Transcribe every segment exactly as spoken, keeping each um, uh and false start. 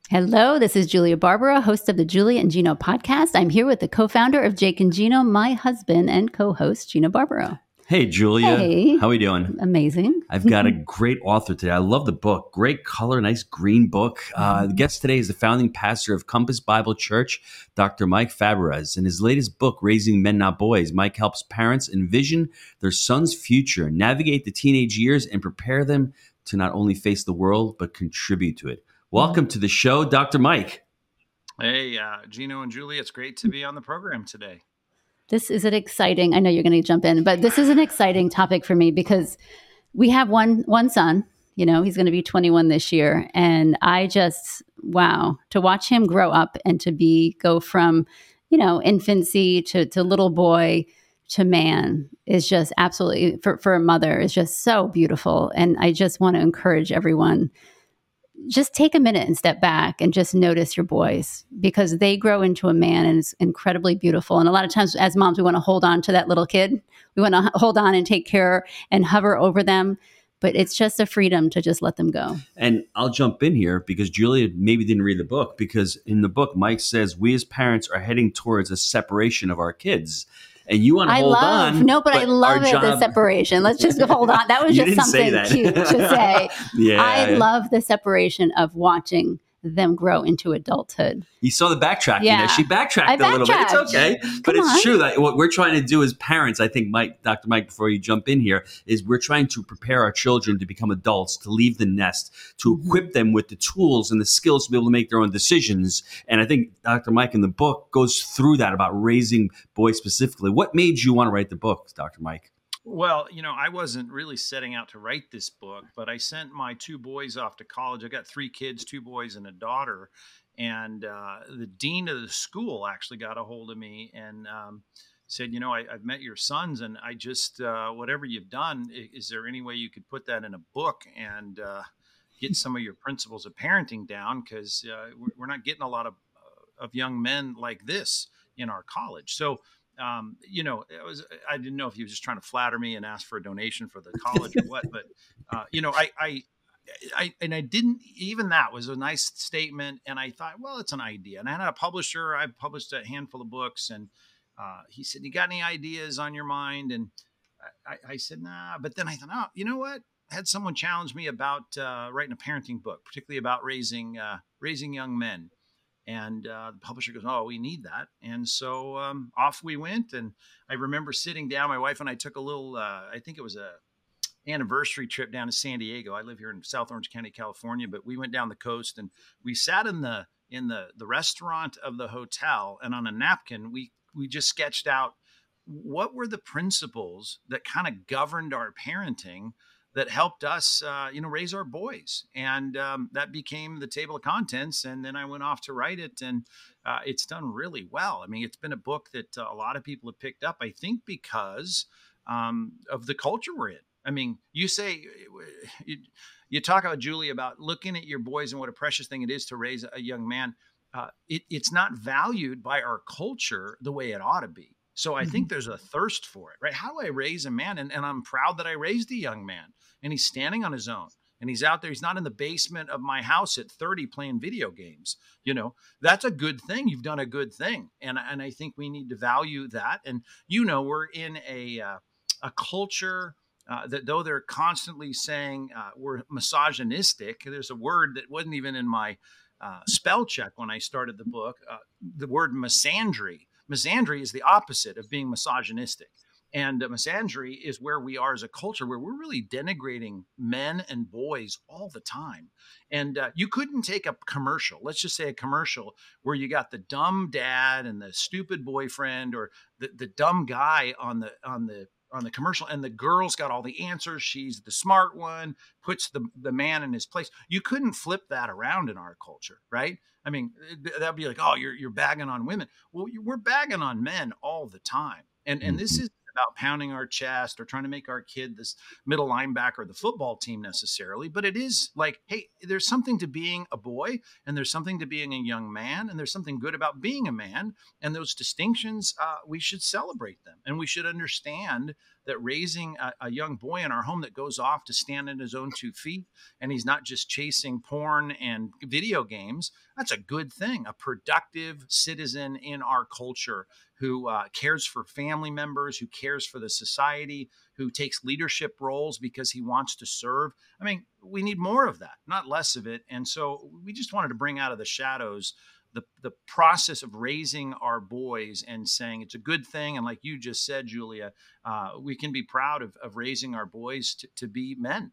Hello, this is Julia Barbara, host of the Julia and Gino podcast. I'm here with the co-founder of Jake and Gino, my husband and co-host, Gino Barbaro. Hey, Julia. Hey. How are we doing? Amazing. I've got a great author today. I love the book. Great color, nice green book. Uh, the guest today is the founding pastor of Compass Bible Church, Doctor Mike Fabregas. In his latest book, Raising Men Not Boys, Mike helps parents envision their son's future, navigate the teenage years, and prepare them to not only face the world, but contribute to it. Welcome to the show, Doctor Mike. Hey, uh, Gino and Julie, it's great to be on the program today. This is an exciting, I know you're going to jump in, but this is an exciting topic for me because we have one one son, you know, he's going to be twenty-one this year. And I just, wow, to watch him grow up and to be, go from, you know, infancy to, to little boy to man is just absolutely, for, for a mother, is just so beautiful. And I just want to encourage everyone, just take a minute and step back and just notice your boys because they grow into a man and it's incredibly beautiful. And a lot of times as moms, we want to hold on to that little kid. We want to hold on and take care and hover over them. But it's just a freedom to just let them go. And I'll jump in here because Julia maybe didn't read the book, because in the book, Mike says we as parents are heading towards a separation of our kids. And you want to I hold love, on. No, but, but I love it, job, the separation. Let's just hold on. That was just something cute to say. yeah, I yeah. love the separation of watching them grow into adulthood. You saw the backtracking yeah. there. She backtracked I a little bit. It's okay. Come but it's on. true that what we're trying to do as parents, I think, Mike, Doctor Mike, before you jump in here, is we're trying to prepare our children to become adults, to leave the nest, to mm-hmm. equip them with the tools and the skills to be able to make their own decisions. And I think Doctor Mike in the book goes through that about raising boys specifically. What made you want to write the book, Doctor Mike? Well, you know, I wasn't really setting out to write this book, but I sent my two boys off to college. I got three kids, two boys and a daughter. And uh, the dean of the school actually got a hold of me and um, said, you know, I, I've met your sons and I just, uh, whatever you've done, is there any way you could put that in a book and uh, get some of your principles of parenting down? Because uh, we're not getting a lot of, of young men like this in our college. So Um, you know, it was, I didn't know if he was just trying to flatter me and ask for a donation for the college or what, but, uh, you know, I, I, I, and I didn't, even that was a nice statement. And I thought, well, it's an idea. And I had a publisher, I published a handful of books and, uh, he said, you got any ideas on your mind? And I, I said, nah, but then I thought, oh, you know what? I had someone challenge me about, uh, writing a parenting book, particularly about raising, uh, raising young men. And uh, the publisher goes, oh, we need that. And so um, off we went. And I remember sitting down, my wife and I took a little, uh, I think it was a anniversary trip down to San Diego. I live here in South Orange County, California, but we went down the coast and we sat in the in the the restaurant of the hotel. And on a napkin, we we just sketched out what were the principles that kind of governed our parenting that helped us, uh, you know, raise our boys. And um, that became the table of contents. And then I went off to write it and uh, it's done really well. I mean, it's been a book that uh, a lot of people have picked up, I think, because um, of the culture we're in. I mean, you say, you, you talk about, Julie, about looking at your boys and what a precious thing it is to raise a young man. Uh, it, it's not valued by our culture the way it ought to be. So I think there's a thirst for it, right? How do I raise a man? And, and I'm proud that I raised a young man and he's standing on his own and he's out there. He's not in the basement of my house at thirty playing video games. You know, that's a good thing. You've done a good thing. And, and I think we need to value that. And, you know, we're in a, uh, a culture uh, that though they're constantly saying uh, we're misogynistic, there's a word that wasn't even in my uh, spell check when I started the book, uh, the word misandry. Misandry is the opposite of being misogynistic. And uh, misandry is where we are as a culture where we're really denigrating men and boys all the time. And uh, you couldn't take a commercial, let's just say a commercial where you got the dumb dad and the stupid boyfriend or the, the dumb guy on the on the on the commercial and the girl's got all the answers. She's the smart one, puts the, the man in his place. You couldn't flip that around in our culture, right? I mean, that'd be like, oh, you're you're bagging on women. Well, we're bagging on men all the time. And and this is about pounding our chest or trying to make our kid this middle linebacker of the football team necessarily. But it is like, hey, there's something to being a boy and there's something to being a young man and there's something good about being a man. And those distinctions, uh, we should celebrate them and we should understand that raising a, a young boy in our home that goes off to stand on his own two feet and he's not just chasing porn and video games, that's a good thing. A productive citizen in our culture who uh, cares for family members, who cares for the society, who takes leadership roles because he wants to serve. I mean, we need more of that, not less of it. And so we just wanted to bring out of the shadows the, the process of raising our boys and saying it's a good thing. And like you just said, Julia, uh, we can be proud of, of raising our boys to, to be men.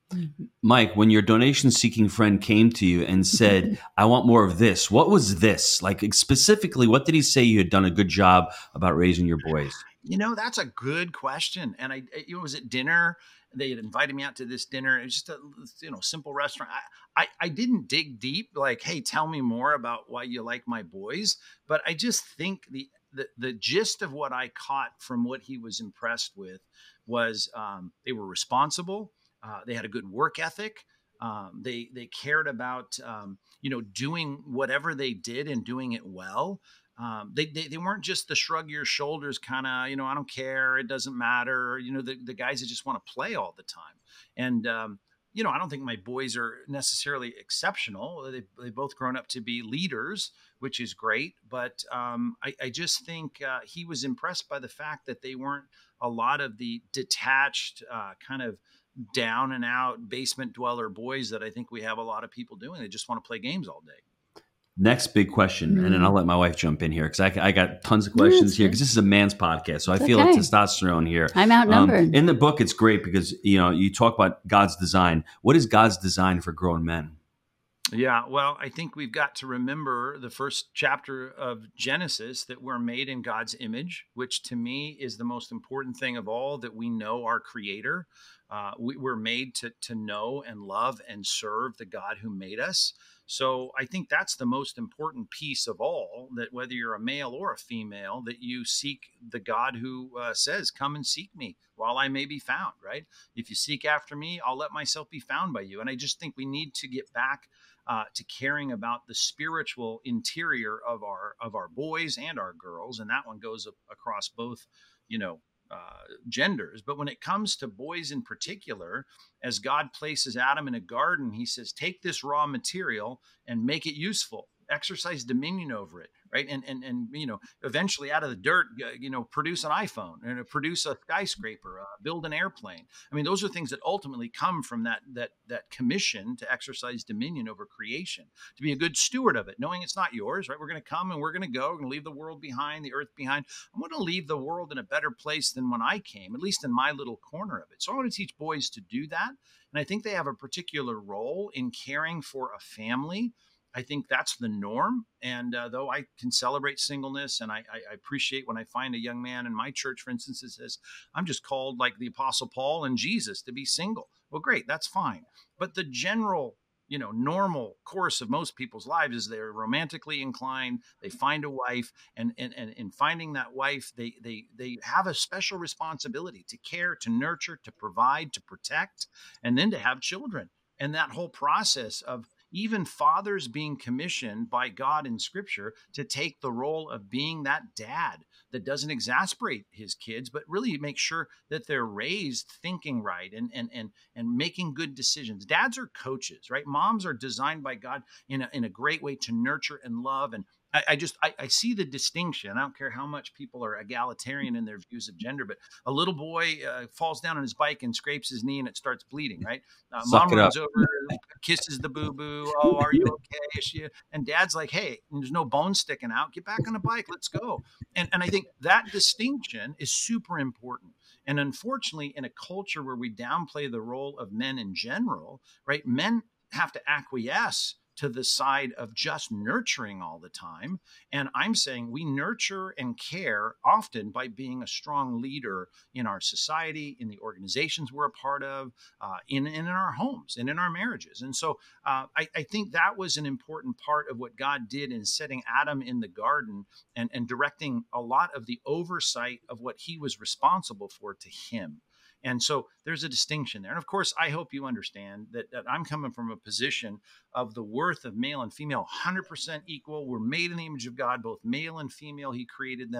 Mike, when your donation-seeking friend came to you and said, I want more of this, what was this? Like specifically, what did he say you had done a good job about raising your boys? You know, that's a good question. And I, it was at dinner. They had invited me out to this dinner. It was just a, you know, simple restaurant. I, I, I didn't dig deep, like, hey, tell me more about why you like my boys. But I just think the, the, the gist of what I caught from what he was impressed with was um, they were responsible. Uh, they had a good work ethic. Um, they, they cared about, um, you know, doing whatever they did and doing it well. Um, they, they they weren't just the shrug your shoulders kind of, you know, I don't care, it doesn't matter, you know, the, the guys that just want to play all the time. And, um, you know, I don't think my boys are necessarily exceptional. They they both grown up to be leaders, which is great. But um, I, I just think uh, he was impressed by the fact that they weren't a lot of the detached uh, kind of down and out basement dweller boys that I think we have a lot of people doing. They just want to play games all day. Next big question, mm. and then I'll let my wife jump in here because I, I got tons of questions here because this is a man's podcast, so I it's feel okay. like testosterone here. I'm outnumbered. Um, in the book, it's great because you know you talk about God's design. What is God's design for grown men? Yeah, well, I think we've got to remember the first chapter of Genesis that we're made in God's image, which to me is the most important thing of all, that we know our Creator. Uh, we, we're made to, to know and love and serve the God who made us. So I think that's the most important piece of all, that whether you're a male or a female, that you seek the God who uh, says, come and seek me while I may be found, right? If you seek after me, I'll let myself be found by you. And I just think we need to get back uh, to caring about the spiritual interior of our of our boys and our girls. And that one goes across both, you know, Uh, genders. But when it comes to boys in particular, as God places Adam in a garden, he says, take this raw material and make it useful, exercise dominion over it, right? And, and, and, you know, eventually out of the dirt, you know, produce an iPhone and produce a skyscraper, uh, build an airplane. I mean, those are things that ultimately come from that, that, that commission to exercise dominion over creation, to be a good steward of it, knowing it's not yours, right? We're going to come and we're going to go, we're going to leave the world behind, the earth behind. I want to leave the world in a better place than when I came, at least in my little corner of it. So I want to teach boys to do that. And I think they have a particular role in caring for a family. I think that's the norm. And uh, though I can celebrate singleness, and I, I appreciate when I find a young man in my church, for instance, that says, I'm just called like the Apostle Paul and Jesus to be single. Well, great, that's fine. But the general, you know, normal course of most people's lives is they're romantically inclined. They find a wife, and and, and in finding that wife, they they they have a special responsibility to care, to nurture, to provide, to protect, and then to have children. And that whole process of even fathers being commissioned by God in Scripture to take the role of being that dad that doesn't exasperate his kids, but really make sure that they're raised thinking right and and and and making good decisions. Dads are coaches, right? Moms are designed by God in a, in a great way to nurture and love. And I, I just I, I see the distinction. I don't care how much people are egalitarian in their views of gender, but a little boy uh, falls down on his bike and scrapes his knee and it starts bleeding, right? Uh, mom runs up. over, kisses the boo-boo. Oh, are you okay? Is she? And dad's like, hey, there's no bone sticking out. Get back on the bike. Let's go. And and I think that distinction is super important. And unfortunately, in a culture where we downplay the role of men in general, right? Men have to acquiesce to the side of just nurturing all the time. And I'm saying we nurture and care often by being a strong leader in our society, in the organizations we're a part of, uh, in, in our homes and in our marriages. And so uh, I, I think that was an important part of what God did in setting Adam in the garden and, and directing a lot of the oversight of what he was responsible for to him. And so there's a distinction there. And of course, I hope you understand that, that I'm coming from a position of the worth of male and female, one hundred percent equal. We're made in the image of God, both male and female. He created them.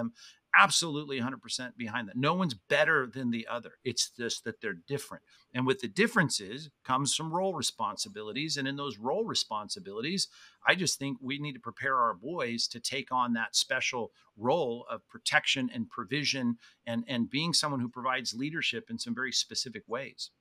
absolutely one hundred percent behind that. No one's better than the other. It's just that they're different. And with the differences comes some role responsibilities. And in those role responsibilities, I just think we need to prepare our boys to take on that special role of protection and provision, and, and being someone who provides leadership in some very specific ways.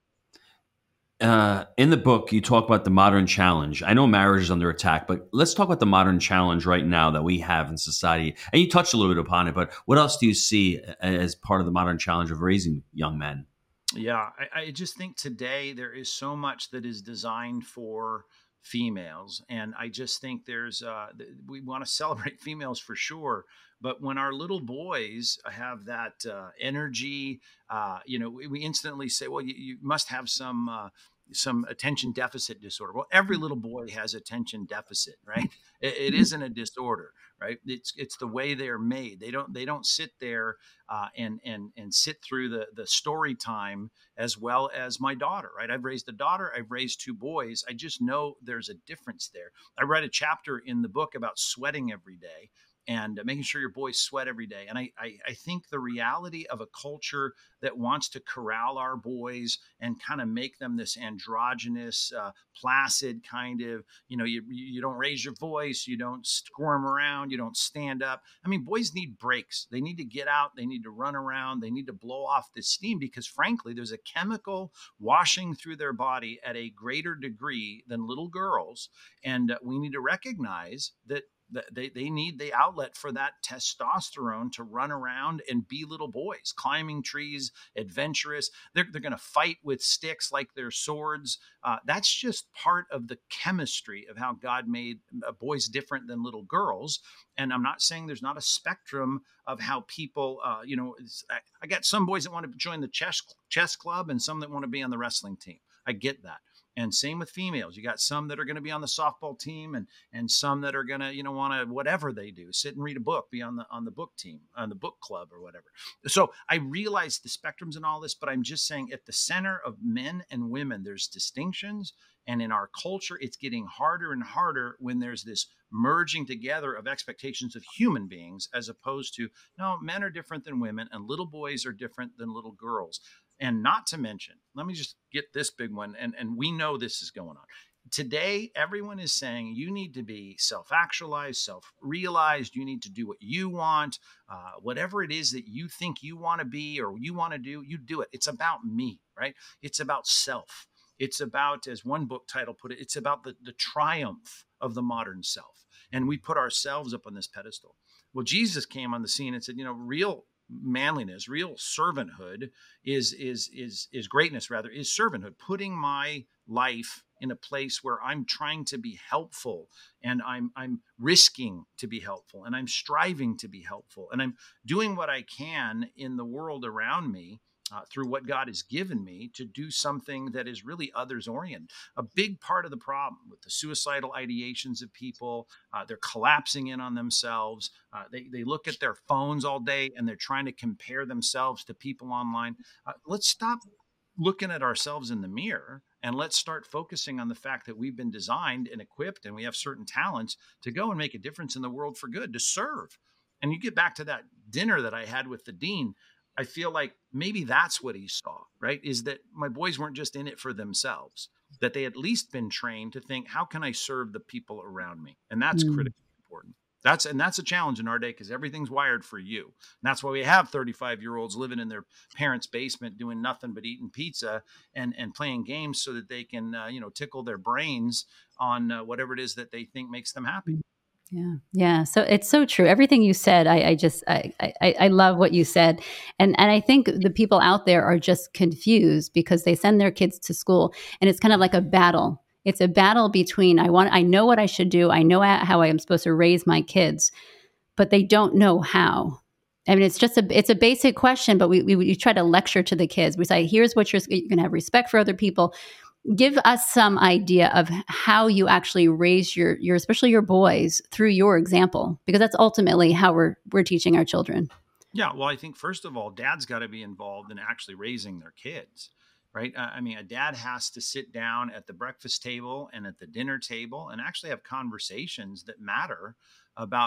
Uh, in the book, you talk about the modern challenge. I know marriage is under attack, but let's talk about the modern challenge right now that we have in society. And you touched a little bit upon it, but what else do you see as part of the modern challenge of raising young men? Yeah, I, I just think today there is so much that is designed for females. And I just think there's, uh, we want to celebrate females for sure. But when our little boys have that uh, energy, uh, you know, we, we instantly say, well, you, you must have some uh, some attention deficit disorder. Well, every little boy has attention deficit, right? It, it isn't a disorder, right? It's it's the way they're made. They don't they don't sit there uh, and and and sit through the the story time as well as my daughter, right? I've raised a daughter. I've raised two boys. I just know there's a difference there. I write a chapter in the book about sweating every day, and making sure your boys sweat every day. And I, I, I think the reality of a culture that wants to corral our boys and kind of make them this androgynous, uh, placid kind of, you know, you, you don't raise your voice, you don't squirm around, you don't stand up. I mean, boys need breaks. They need to get out. They need to run around. They need to blow off this steam, because frankly, there's a chemical washing through their body at a greater degree than little girls. And uh, we need to recognize that They, they need the outlet for that testosterone to run around and be little boys, climbing trees, adventurous. They're, they're going to fight with sticks like they're swords. Uh, that's just part of the chemistry of how God made boys different than little girls. And I'm not saying there's not a spectrum of how people, uh, you know, I, I got some boys that want to join the chess, chess club and some that want to be on the wrestling team. I get that. And same with females. You got some that are going to be on the softball team, and and some that are going to, you know, want to, whatever they do, sit and read a book, be on the on the book team, on the book club or whatever. So I realize the spectrums and all this, but I'm just saying at the center of men and women, there's distinctions. And in our culture, it's getting harder and harder when there's this merging together of expectations of human beings, as opposed to, no, men are different than women and little boys are different than little girls. And not to mention, let me just get this big one. And, and we know this is going on. Today, everyone is saying you need to be self-actualized, self-realized. You need to do what you want. Uh, whatever it is that you think you want to be or you want to do, you do it. It's about me, right? It's about self. It's about, as one book title put it, it's about the, the triumph of the modern self. And we put ourselves up on this pedestal. Well, Jesus came on the scene and said, you know, real manliness, real servanthood is is is is greatness, rather, is servanthood, putting my life in a place where I'm trying to be helpful, and I'm I'm risking to be helpful, and I'm striving to be helpful, and I'm doing what I can in the world around me uh, through what God has given me to do something that is really others oriented. A big part of the problem with the suicidal ideations of people, uh, they're collapsing in on themselves. Uh, they, they look at their phones all day and they're trying to compare themselves to people online. Uh, let's stop looking at ourselves in the mirror, and let's start focusing on the fact that we've been designed and equipped and we have certain talents to go and make a difference in the world for good, to serve. And you get back to that dinner that I had with the dean. I feel like maybe that's what he saw, right? Is that my boys weren't just in it for themselves, that they at least been trained to think, how can I serve the people around me? And that's mm. critically important. That's and that's a challenge in our day, because everything's wired for you. And that's why we have thirty-five year olds living in their parents' basement doing nothing but eating pizza and, and playing games so that they can, uh, you know, tickle their brains on uh, whatever it is that they think makes them happy. Yeah. Yeah. So it's so true. Everything you said, I, I just, I, I, I love what you said. And, and I think the people out there are just confused because they send their kids to school and it's kind of like a battle. It's a battle between, I want, I know what I should do. I know how I am supposed to raise my kids, but they don't know how. I mean, it's just a, it's a basic question, but we, we, we try to lecture to the kids. We say, here's what you're, you're going to have respect for other people. Give us some idea of how you actually raise your, your, especially your boys, through your example, because that's ultimately how we're we're teaching our children. Yeah, well, I think first of all, dad's got to be involved in actually raising their kids, right? Uh, I mean, a dad has to sit down at the breakfast table and at the dinner table and actually have conversations that matter about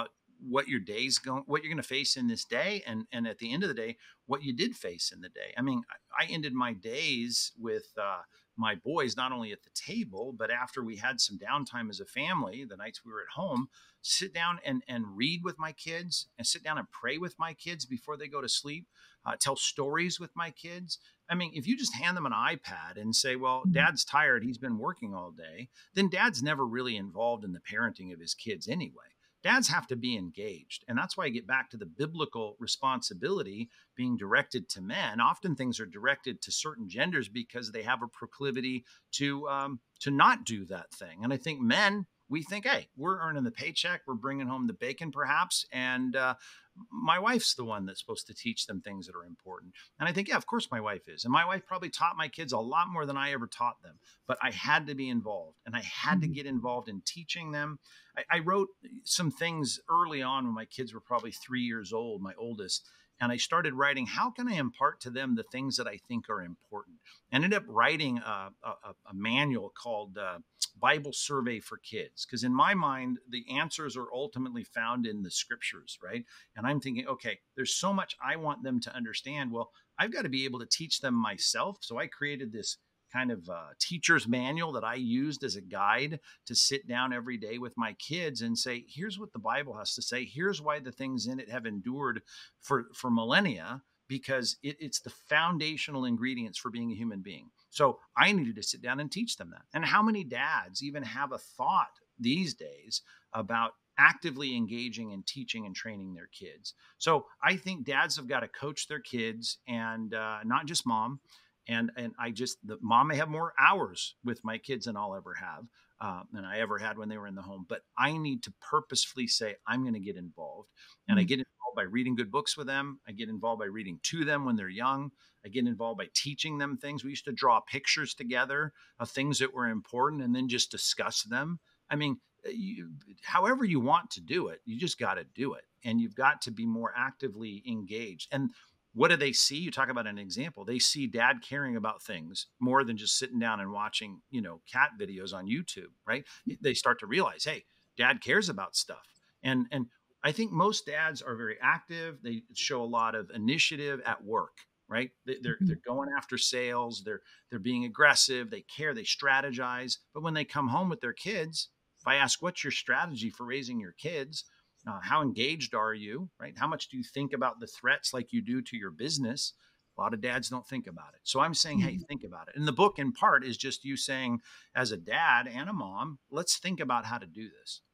what your day's going, what you're going to face in this day. And, and at the end of the day, what you did face in the day. I mean, I, I ended my days with uh, my boys, not only at the table, but after we had some downtime as a family, the nights we were at home, sit down and, and read with my kids and sit down and pray with my kids before they go to sleep, uh, tell stories with my kids. I mean, if you just hand them an iPad and say, well, dad's tired, he's been working all day, then dad's never really involved in the parenting of his kids anyway. Dads have to be engaged. And that's why I get back to the biblical responsibility being directed to men. Often things are directed to certain genders because they have a proclivity to, um, to not do that thing. And I think men, we think, hey, we're earning the paycheck, we're bringing home the bacon perhaps, and uh, my wife's the one that's supposed to teach them things that are important. And I think, yeah, of course my wife is. And my wife probably taught my kids a lot more than I ever taught them. But I had to be involved, and I had to get involved in teaching them. I, I wrote some things early on when my kids were probably three years old, my oldest. And I started writing, how can I impart to them the things that I think are important? I ended up writing a, a, a manual called uh, Bible Survey for Kids. Because in my mind, the answers are ultimately found in the scriptures, right? And I'm thinking, okay, there's so much I want them to understand. Well, I've got to be able to teach them myself. So I created this kind of uh, teacher's manual that I used as a guide to sit down every day with my kids and say, here's what the Bible has to say. Here's why the things in it have endured for, for millennia, because it, it's the foundational ingredients for being a human being. So I needed to sit down and teach them that. And how many dads even have a thought these days about actively engaging and teaching and training their kids? So I think dads have got to coach their kids, and uh, not just mom. And and I just, the mom may have more hours with my kids than I'll ever have, uh, than I ever had when they were in the home. But I need to purposefully say, I'm going to get involved. And I get involved by reading good books with them. I get involved by reading to them when they're young. I get involved by teaching them things. We used to draw pictures together of things that were important and then just discuss them. I mean, you, however you want to do it, you just got to do it. And you've got to be more actively engaged. And what do they see? You talk about an example. They see dad caring about things more than just sitting down and watching, you know, cat videos on YouTube, right? They start to realize, hey, dad cares about stuff. And, and I think most dads are very active. They show a lot of initiative at work, right? They, they're, they're going after sales. They're, they're being aggressive. They care, they strategize. But when they come home with their kids, if I ask, what's your strategy for raising your kids? Uh, how engaged are you, right? How much do you think about the threats like you do to your business? A lot of dads don't think about it. So I'm saying, hey, think about it. And the book in part is just you saying, as a dad and a mom, let's think about how to do this.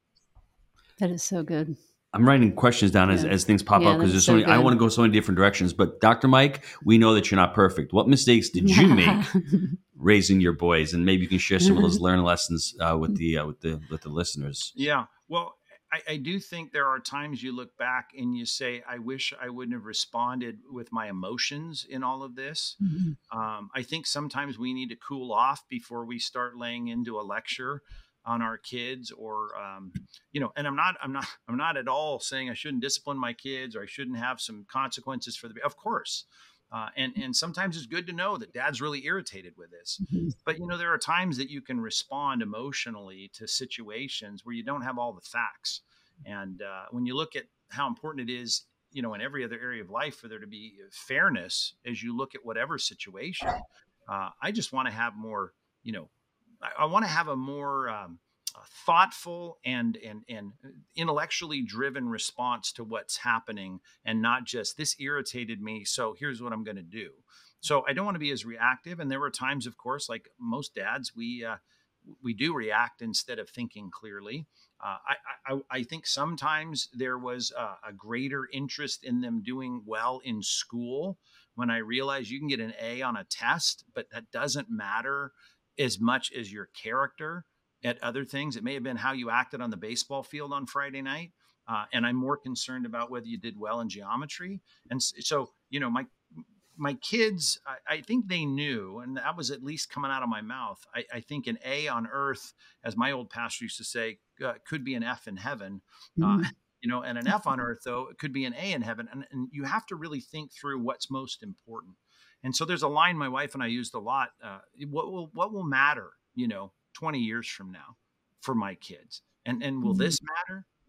That is so good. I'm writing questions down as, Yeah. as things pop Yeah, up because there's so so many, I good. want to go so many different directions. But Doctor Mike, we know that you're not perfect. What mistakes did you make raising your boys? And maybe you can share some of those learning lessons uh, with the uh, with the with the listeners. Yeah. Well, I, I do think there are times you look back and you say, I wish I wouldn't have responded with my emotions in all of this. Mhm. Um, I think sometimes we need to cool off before we start laying into a lecture on our kids, or, um, you know, and I'm not, I'm not, I'm not at all saying I shouldn't discipline my kids or I shouldn't have some consequences for the, of course. Uh, and, and sometimes it's good to know that dad's really irritated with this, Mhm. but you know, there are times that you can respond emotionally to situations where you don't have all the facts. And uh, when you look at how important it is, you know, in every other area of life for there to be fairness as you look at whatever situation, uh, I just want to have more, you know, I, I want to have a more um, uh, thoughtful and, and, and intellectually driven response to what's happening, and not just this irritated me, so here's what I'm going to do. So I don't want to be as reactive. And there were times, of course, like most dads, we, uh, we do react instead of thinking clearly. Uh, I, I, I think sometimes there was a, a greater interest in them doing well in school when I realized you can get an A on a test, but that doesn't matter as much as your character at other things. It may have been how you acted on the baseball field on Friday night. Uh, and I'm more concerned about whether you did well in geometry. And so, you know, my, my kids, I, I think they knew, and that was at least coming out of my mouth. I, I think an A on earth, as my old pastor used to say, uh, could be an F in heaven. Uh, you know, and an F on earth, though, it could be an A in heaven. And, and you have to really think through what's most important. And so there's a line my wife and I used a lot. Uh, what will what will matter, you know, twenty years from now for my kids? And and will this matter?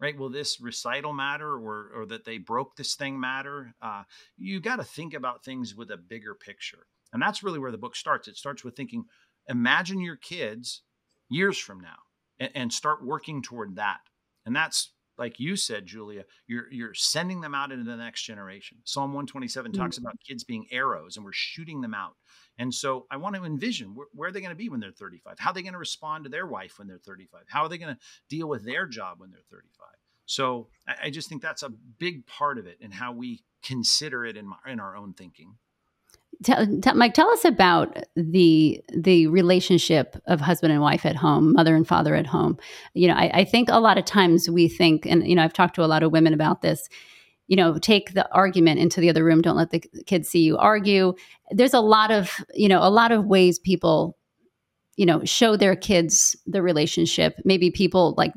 right? Will this recital matter, or, or that they broke this thing matter? Uh, you got to think about things with a bigger picture. And that's really where the book starts. It starts with thinking, imagine your kids years from now, and, and start working toward that. And that's, like you said, Julia, you're, you're sending them out into the next generation. Psalm one twenty-seven talks about kids being arrows, and we're shooting them out. And so I want to envision where, where are they going to be when they're thirty-five? How are they going to respond to their wife when they're thirty-five? How are they going to deal with their job when they're thirty-five? So I, I just think that's a big part of it, and how we consider it in, my, in our own thinking. Tell, tell, Mike, tell us about the the relationship of husband and wife at home, mother and father at home. You know, I, I think a lot of times we think, and you know, I've talked to a lot of women about this. You know, take the argument into the other room. Don't let the kids see you argue. There's a lot of, you know, a lot of ways people, you know, show their kids the relationship. Maybe people like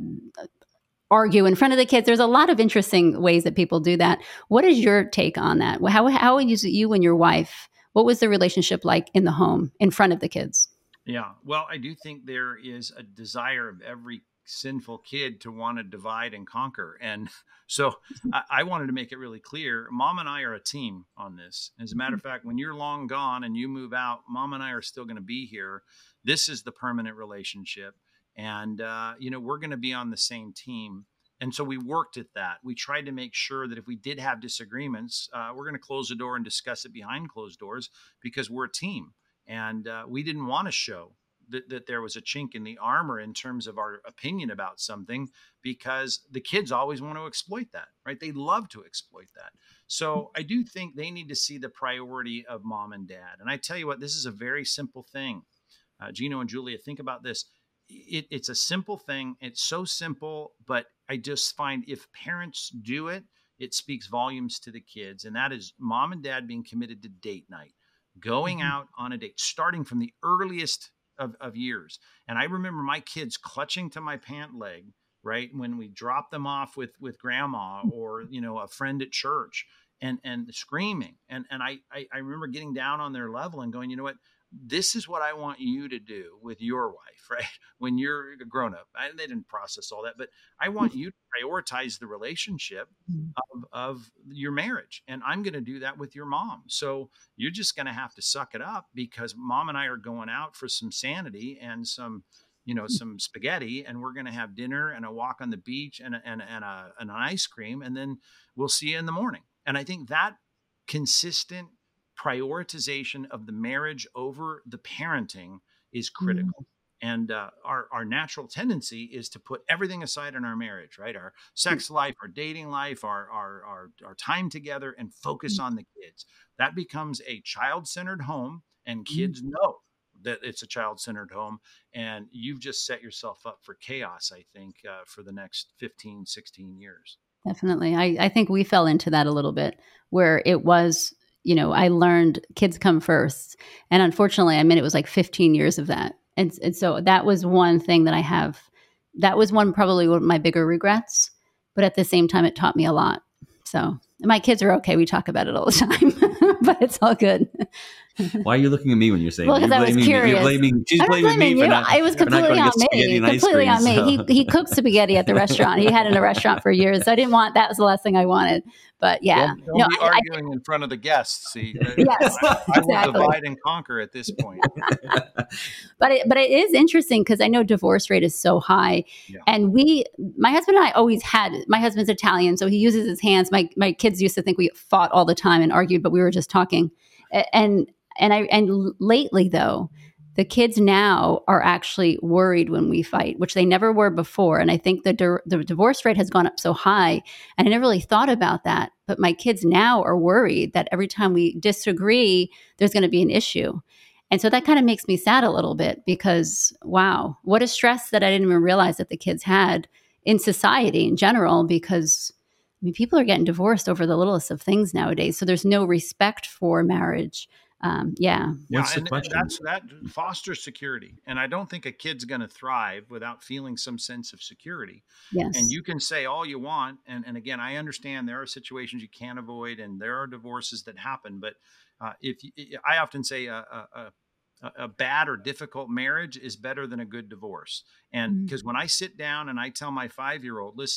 argue in front of the kids. There's a lot of interesting ways that people do that. What is your take on that? How how is you and your wife? What was the relationship like in the home, in front of the kids? Yeah, well, I do think there is a desire of every sinful kid to want to divide and conquer. And so I, I wanted to make it really clear. Mom and I are a team on this. As a matter of fact, when you're long gone and you move out, Mom and I are still going to be here. This is the permanent relationship. And, uh, you know, we're going to be on the same team. And so we worked at that. We tried to make sure that if we did have disagreements, uh, we're going to close the door and discuss it behind closed doors, because we're a team. And uh, we didn't want to show that, that there was a chink in the armor in terms of our opinion about something, because the kids always want to exploit that, right? They love to exploit that. So I do think they need to see the priority of mom and dad. And I tell you what, this is a very simple thing. Uh, Gino and Julia, think about this. It, it's a simple thing. It's so simple, but I just find if parents do it, it speaks volumes to the kids. And that is mom and dad being committed to date night, going mm-hmm. out on a date, starting from the earliest of, of years. And I remember my kids clutching to my pant leg, right, when we dropped them off with, with grandma or, you know, a friend at church, and, and screaming. And, and I, I, I remember getting down on their level and going, you know what? This is what I want you to do with your wife, right? When you're a grown up. I, they didn't process all that, but I want you to prioritize the relationship of, of your marriage. And I'm going to do that with your mom. So you're just going to have to suck it up, because mom and I are going out for some sanity and some, you know, some spaghetti, and we're going to have dinner and a walk on the beach and, a, and, and, a, and an ice cream. And then we'll see you in the morning. And I think that consistent prioritization of the marriage over the parenting is critical. Mm-hmm. And uh, our, our natural tendency is to put everything aside in our marriage, right? Our sex life, our dating life, our, our, our, our time together, and focus mm-hmm. on the kids. That becomes a child-centered home, and kids mm-hmm. know that it's a child-centered home. And you've just set yourself up for chaos, I think, uh, for the next fifteen, sixteen years. Definitely. I, I think we fell into that a little bit, where it was, you know, I learned kids come first. And unfortunately, I mean, it was like fifteen years of that. And, and so that was one thing that I have, that was one, probably one of my bigger regrets, but at the same time, it taught me a lot. So my kids are okay. We talk about it all the time, but it's all good. Why are you looking at me when you're saying well, that? You're I was blaming, curious. You're blaming, she's blaming, blaming me for not, it was completely on me. Completely on me. So. He, he cooks spaghetti at the restaurant. He had it in a restaurant for years. So I didn't want, that was the last thing I wanted. But yeah. Don't, don't no, be I, arguing I, in front of the guests. See, yes, I, I exactly. will divide and conquer at this point. but it, but it is interesting, because I know divorce rate is so high. Yeah. And we, my husband and I always had, my husband's Italian, so he uses his hands. My my kids used to think we fought all the time and argued, but we were just talking. And and I and lately though, the kids now are actually worried when we fight, which they never were before. And I think the di- the divorce rate has gone up so high, and I never really thought about that. But my kids now are worried that every time we disagree, there's going to be an issue. And so that kind of makes me sad a little bit, because wow, what a stress that I didn't even realize that the kids had in society in general, because I mean, people are getting divorced over the littlest of things nowadays. So there's no respect for marriage. Um, yeah. Yeah, What's the and question? That's, that fosters security. And I don't think a kid's going to thrive without feeling some sense of security. Yes. And you can say all you want. And, and again, I understand there are situations you can't avoid, and there are divorces that happen. But uh, if you, I often say a, a, a, a bad or difficult marriage is better than a good divorce. And because mm-hmm. when I sit down and I tell my five-year-old, listen,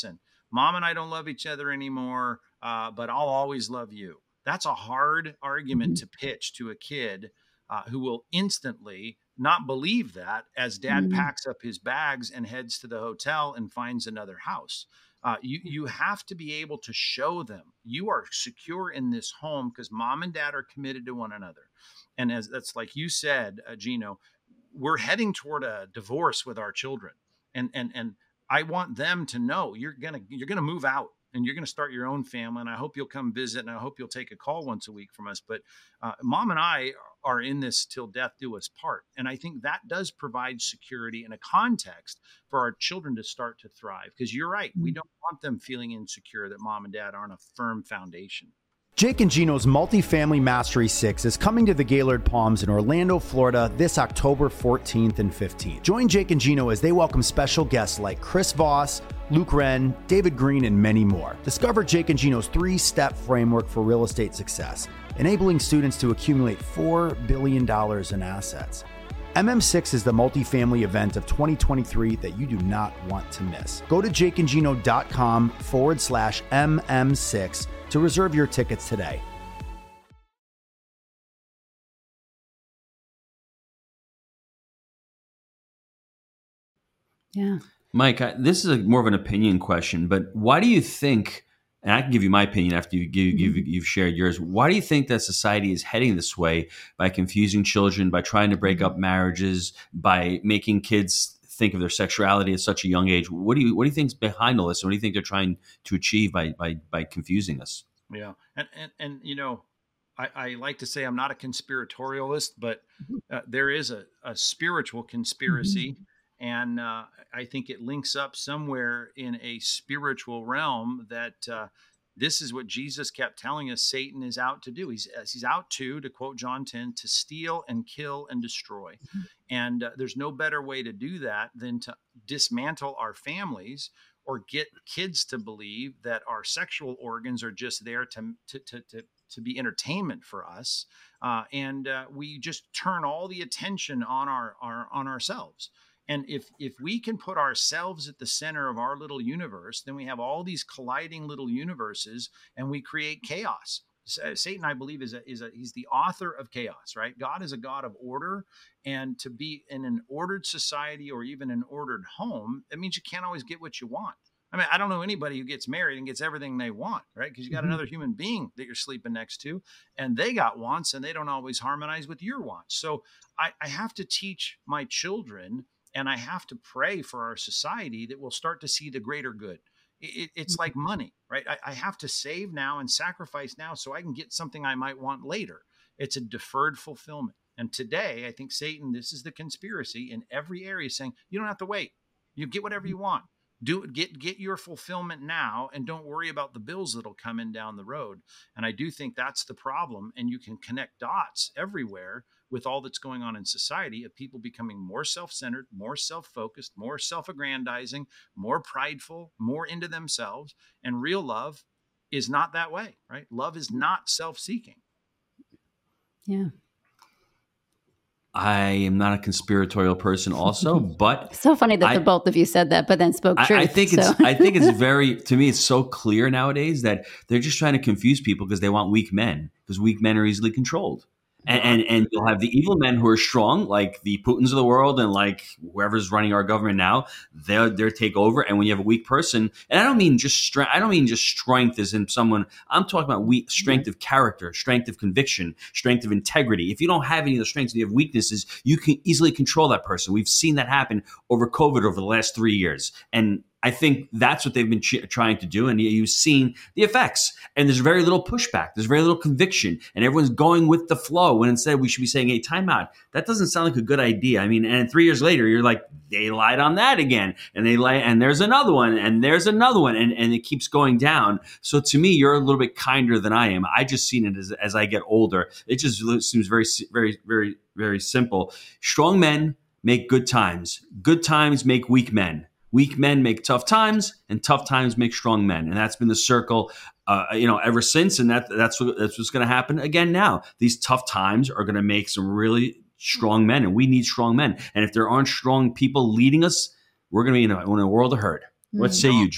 Mom and I don't love each other anymore, uh, but I'll always love you. That's a hard argument to pitch to a kid uh, who will instantly not believe that as dad Mm-hmm. packs up his bags and heads to the hotel and finds another house. Uh, you, you have to be able to show them you are secure in this home because mom and dad are committed to one another. And as that's like you said, uh, Gino, we're heading toward a divorce with our children. And, and, and I want them to know you're going to, you're going to move out and you're going to start your own family. And I hope you'll come visit and I hope you'll take a call once a week from us. But uh, mom and I are in this till death do us part. And I think that does provide security and a context for our children to start to thrive. Because you're right. We don't want them feeling insecure that mom and dad aren't a firm foundation. Jake and Gino's Multifamily Mastery six is coming to the Gaylord Palms in Orlando, Florida this October fourteenth and fifteenth. Join Jake and Gino as they welcome special guests like Chris Voss, Luke Wren, David Green, and many more. Discover Jake and Gino's three-step framework for real estate success, enabling students to accumulate four billion dollars in assets. M M six is the multifamily event of twenty twenty-three that you do not want to miss. Go to jakeandgino.com forward slash MM6 to reserve your tickets today. Yeah. Mike, I, this is a, more of an opinion question, but why do you think, and I can give you my opinion after you give, give, you've shared yours, why do you think that society is heading this way by confusing children, by trying to break up marriages, by making kids think of their sexuality at such a young age? What do you what do you think's behind all this? What do you think they're trying to achieve by by by confusing us? Yeah. And, and, and you know, I, I like to say I'm not a conspiratorialist, but uh, there is a, a spiritual conspiracy. Mm-hmm. And uh, I think it links up somewhere in a spiritual realm that uh, this is what Jesus kept telling us Satan is out to do. He's he's out to, to quote John ten, to steal and kill and destroy. Mm-hmm. And uh, there's no better way to do that than to dismantle our families or get kids to believe that our sexual organs are just there to to to, to to be entertainment for us. Uh, and uh, we just turn all the attention on our, our on ourselves. And if if we can put ourselves at the center of our little universe, then we have all these colliding little universes and we create chaos. Satan, I believe, is a, is a, he's the author of chaos, right? God is a God of order. And to be in an ordered society or even an ordered home, it means you can't always get what you want. I mean, I don't know anybody who gets married and gets everything they want, right? Because you got mm-hmm. another human being that you're sleeping next to, and they got wants and they don't always harmonize with your wants. So I, I have to teach my children, and I have to pray for our society that we'll start to see the greater good. It, it's like money, right? I, I have to save now and sacrifice now so I can get something I might want later. It's a deferred fulfillment. And today, I think Satan, this is the conspiracy in every area saying, you don't have to wait. You get whatever you want. Do get get your fulfillment now and don't worry about the bills that'll come in down the road. And I do think that's the problem. And you can connect dots everywhere with all that's going on in society of people becoming more self-centered, more self-focused, more self-aggrandizing, more prideful, more into themselves. And real love is not that way, right? Love is not self-seeking. Yeah. I am not a conspiratorial person also, but so funny that I, the both of you said that, but then spoke truth. I, I think so. it's, I think it's very, to me, it's so clear nowadays that they're just trying to confuse people because they want weak men, because weak men are easily controlled. And, and and you'll have the evil men who are strong, like the Putins of the world and like whoever's running our government now, they'll they'll take over. And when you have a weak person, and I don't mean just strength, I don't mean just strength as in someone, I'm talking about weak strength of character, strength of conviction, strength of integrity. If you don't have any of the strengths and you have weaknesses, you can easily control that person. We've seen that happen over COVID over the last three years. And I think that's what they've been ch- trying to do. And you, you've seen the effects. And there's very little pushback. There's very little conviction. And everyone's going with the flow when instead we should be saying, hey, time out. That doesn't sound like a good idea. I mean, and three years later, you're like, they lied on that again. And they lie, and there's another one, and there's another one. And, and it keeps going down. So to me, you're a little bit kinder than I am. I just seen it as, as I get older. It just seems very, very, very, very simple. Strong men make good times. Good times make weak men. Weak men make tough times, and tough times make strong men, and that's been the circle, uh, you know, ever since. And that that's what that's what's going to happen again now. These tough times are going to make some really strong men, and we need strong men. And if there aren't strong people leading us, we're going to be in a, in a world of hurt. What say you, Joel?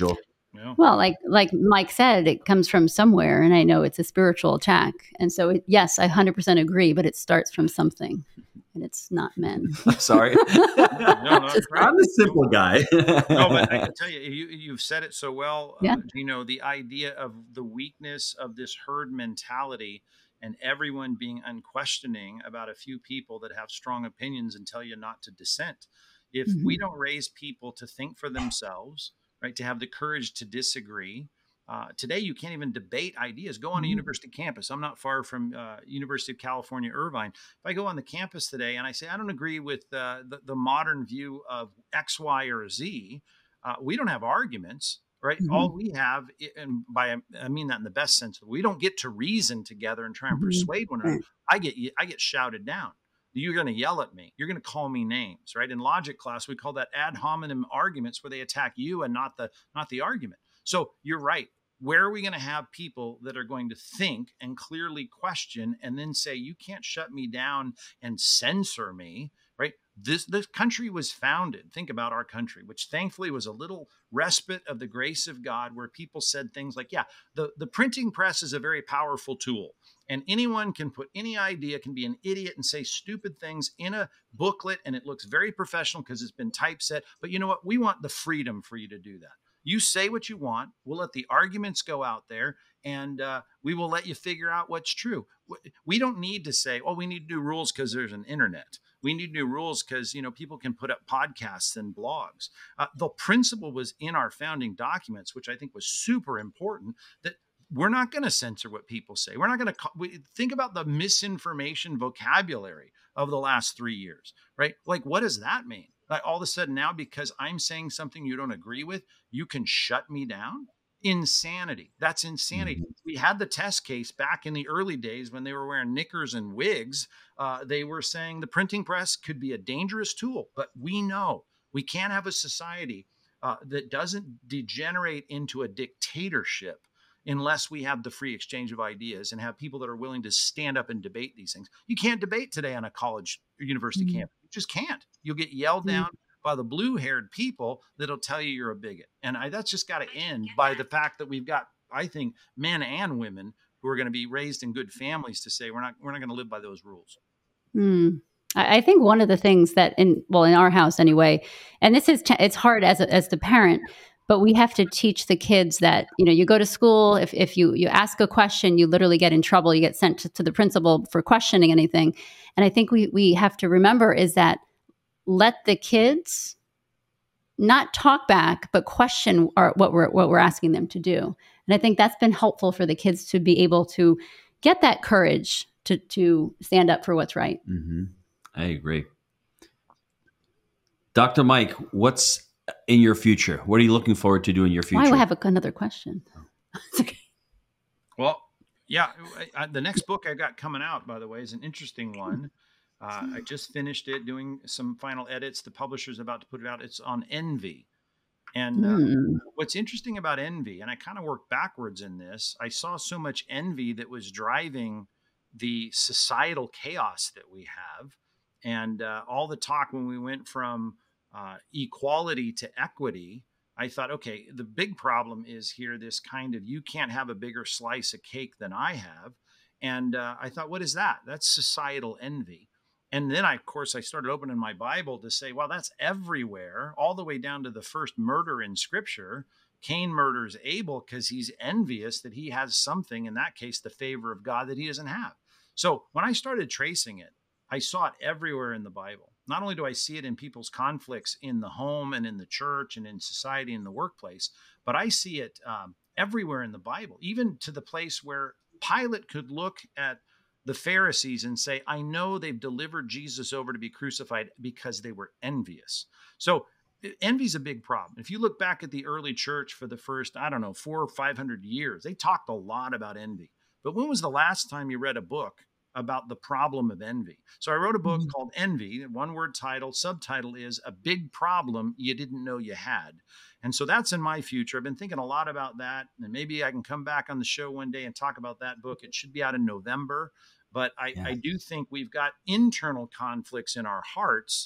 Yeah. Well, like like Mike said, it comes from somewhere, and I know it's a spiritual attack. And so, it, yes, I one hundred percent agree, but it starts from something, and it's not men. Sorry. No, no, that's right. I'm the simple guy. No, but I can tell you, you you've said it so well. Yeah. Uh, you know, the idea of the weakness of this herd mentality and everyone being unquestioning about a few people that have strong opinions and tell you not to dissent. If Mhm. we don't raise people to think for themselves, right, to have the courage to disagree. Uh, today, you can't even debate ideas. Go on a Mhm. university campus. I'm not far from uh, University of California, Irvine. If I go on the campus today and I say, I don't agree with uh, the, the modern view of X, Y, or Z, uh, we don't have arguments, right? Mhm. All we have, and by I mean that in the best sense, we don't get to reason together and try and Mhm. persuade one another. Right. I get I get shouted down. You're going to yell at me. You're going to call me names, right? In logic class, we call that ad hominem arguments, where they attack you and not the not the argument. So you're right. Where are we going to have people that are going to think and clearly question and then say, you can't shut me down and censor me, right? This, this country was founded. Think about our country, which thankfully was a little respite of the grace of God, where people said things like, yeah, the, the printing press is a very powerful tool. And anyone can put any idea, can be an idiot and say stupid things in a booklet, and it looks very professional because it's been typeset. But you know what? We want the freedom for you to do that. You say what you want. We'll let the arguments go out there, and uh, we will let you figure out what's true. We don't need to say, oh, we need to do rules because there's an internet. We need to do rules because, you know, people can put up podcasts and blogs. Uh, the principle was in our founding documents, which I think was super important, that we're not going to censor what people say. We're not going to think about the misinformation vocabulary of the last three years, right? Like, what does that mean? Like, all of a sudden now, because I'm saying something you don't agree with, you can shut me down? Insanity. That's insanity. Mm-hmm. We had the test case back in the early days when they were wearing knickers and wigs. Uh, they were saying the printing press could be a dangerous tool, but we know we can't have a society uh, that doesn't degenerate into a dictatorship unless we have the free exchange of ideas and have people that are willing to stand up and debate these things. You can't debate today on a college or university mm-hmm. campus. You just can't. You'll get yelled mm-hmm. down by the blue-haired people that'll tell you you're a bigot. And I, that's just got to end by the fact that we've got, I think, men and women who are going to be raised in good families to say, we're not, we're not going to live by those rules. Mm. I think one of the things that in, well, in our house anyway, and this is, it's hard as a, as the parent, but we have to teach the kids that, you know, you go to school, if, if you, you ask a question, you literally get in trouble. You get sent to, to the principal for questioning anything. And I think we, we have to remember is that let the kids not talk back, but question our, what we're, what we're asking them to do. And I think that's been helpful for the kids to be able to get that courage to, to stand up for what's right. Mm-hmm. I agree. Doctor Mike, what's in your future? What are you looking forward to do in your future? Well, I have a, another question. Okay. Well, yeah, I, I, the next book I got coming out, by the way, is an interesting one. Uh, I just finished it, doing some final edits. The publisher's about to put it out. It's on envy. And uh, mm. what's interesting about envy, and I kind of worked backwards in this, I saw so much envy that was driving the societal chaos that we have. And uh, all the talk when we went from uh, equality to equity, I thought, okay, the big problem is here, this kind of, you can't have a bigger slice of cake than I have. And uh, I thought, what is that? That's societal envy. And then, I, of course, I started opening my Bible to say, well, that's everywhere, all the way down to the first murder in Scripture. Cain murders Abel because he's envious that he has something, in that case, the favor of God that he doesn't have. So when I started tracing it, I saw it everywhere in the Bible. Not only do I see it in people's conflicts in the home and in the church and in society and the workplace, but I see it um, everywhere in the Bible, even to the place where Pilate could look at the Pharisees and say, I know they've delivered Jesus over to be crucified because they were envious. So envy is a big problem. If you look back at the early church for the first, I don't know, four or five hundred years, they talked a lot about envy. But when was the last time you read a book about the problem of envy? So I wrote a book mm-hmm. called Envy, one word title, subtitle is A Big Problem You Didn't Know You Had. And so that's in my future. I've been thinking a lot about that, and maybe I can come back on the show one day and talk about that book. It should be out in November. But I, yeah. I do think we've got internal conflicts in our hearts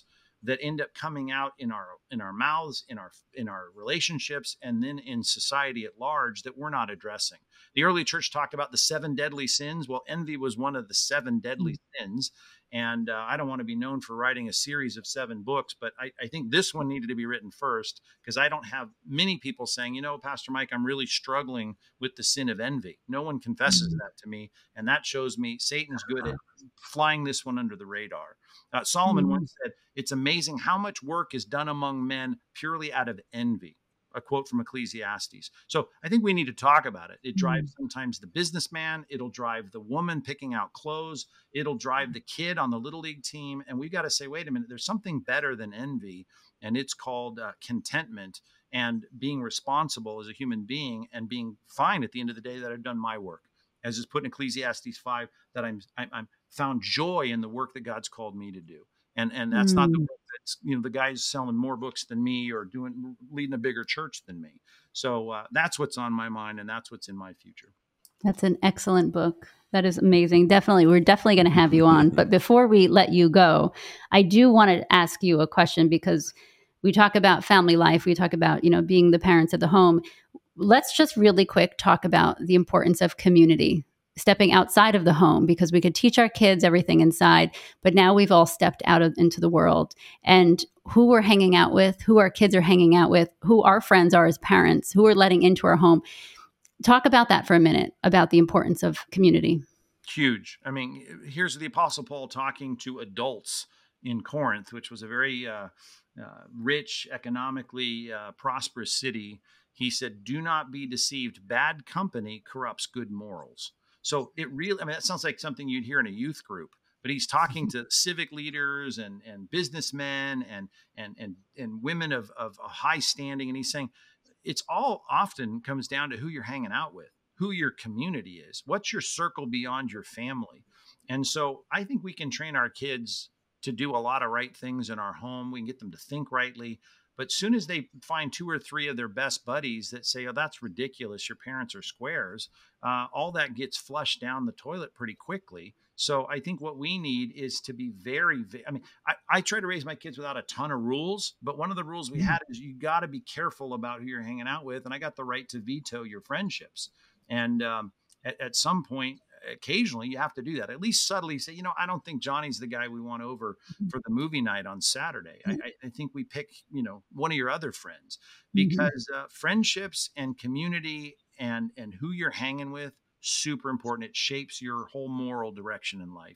that end up coming out in our in our mouths, in our in our relationships, and then in society at large that we're not addressing. The early church talked about the seven deadly sins. Well, envy was one of the seven deadly mm-hmm. sins. And uh, I don't want to be known for writing a series of seven books, but I, I think this one needed to be written first, because I don't have many people saying, you know, Pastor Mike, I'm really struggling with the sin of envy. No one confesses mm-hmm. that to me. And that shows me Satan's good at flying this one under the radar. Uh, Solomon mm-hmm. once said, it's amazing how much work is done among men purely out of envy. A quote from Ecclesiastes. So I think we need to talk about it. It drives mm-hmm. sometimes the businessman. It'll drive the woman picking out clothes. It'll drive the kid on the little league team. And we've got to say, wait a minute, there's something better than envy. And it's called uh, contentment and being responsible as a human being and being fine at the end of the day that I've done my work. As is put in Ecclesiastes five, that I'm, I'm, I'm found joy in the work that God's called me to do. And and that's mm. not the work that's, you know, the guy's selling more books than me or doing leading a bigger church than me. So uh, that's what's on my mind, and that's what's in my future. That's an excellent book. That is amazing. Definitely. We're definitely going to have you on. But before we let you go, I do want to ask you a question, because we talk about family life. We talk about, you know, being the parents of the home. Let's just really quick talk about the importance of community. Stepping outside of the home, because we could teach our kids everything inside, but now we've all stepped out of, into the world, and who we're hanging out with, who our kids are hanging out with, who our friends are as parents, who we're letting into our home. Talk about that for a minute, about the importance of community. Huge. I mean, here's the Apostle Paul talking to adults in Corinth, which was a very uh, uh, rich, economically uh, prosperous city. He said, do not be deceived. Bad company corrupts good morals. So it really, I mean, that sounds like something you'd hear in a youth group, but he's talking to civic leaders and, and businessmen and, and, and, and women of, of a high standing. And he's saying it's all often comes down to who you're hanging out with, who your community is, what's your circle beyond your family. And so I think we can train our kids to do a lot of right things in our home. We can get them to think rightly. But soon as they find two or three of their best buddies that say, oh, that's ridiculous, your parents are squares, uh, all that gets flushed down the toilet pretty quickly. So I think what we need is to be very, very I mean, I, I try to raise my kids without a ton of rules, but one of the rules we had is you got to be careful about who you're hanging out with. And I got the right to veto your friendships. And um, at, at some point, occasionally you have to do that, at least subtly say, you know, I don't think Johnny's the guy we want over for the movie night on Saturday. I, I think we pick, you know, one of your other friends, because uh, friendships and community and, and who you're hanging with, super important. It shapes your whole moral direction in life.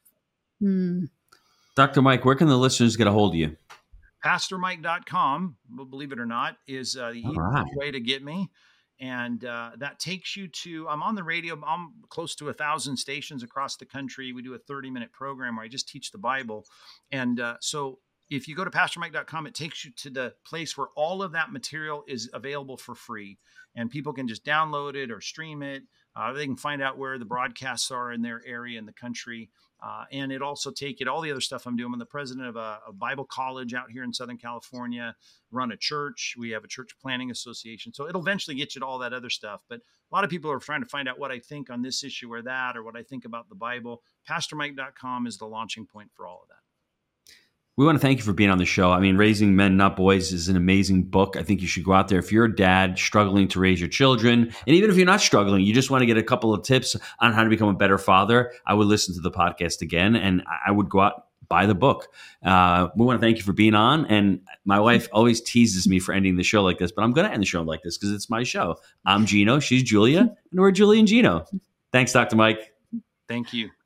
Mm. Doctor Mike, where can the listeners get a hold of you? pastor mike dot com, believe it or not, is uh, the easiest right. way to get me. And uh, that takes you to, I'm on the radio, I'm close to a thousand stations across the country. We do a thirty minute program where I just teach the Bible. And uh, so if you go to pastor mike dot com, it takes you to the place where all of that material is available for free. And people can just download it or stream it. Uh, they can find out where the broadcasts are in their area in the country. Uh, and it also take it, all the other stuff I'm doing. I'm the president of a, a Bible college out here in Southern California, run a church. We have a church planning association. So it'll eventually get you to all that other stuff. But a lot of people are trying to find out what I think on this issue or that, or what I think about the Bible. pastor mike dot com is the launching point for all of that. We want to thank you for being on the show. I mean, Raising Men, Not Boys is an amazing book. I think you should go out there. If you're a dad struggling to raise your children, and even if you're not struggling, you just want to get a couple of tips on how to become a better father, I would listen to the podcast again, and I would go out, buy the book. Uh, we want to thank you for being on. And my wife always teases me for ending the show like this, but I'm going to end the show like this because it's my show. I'm Gino. She's Julia, and we're Julie and Gino. Thanks, Doctor Mike. Thank you.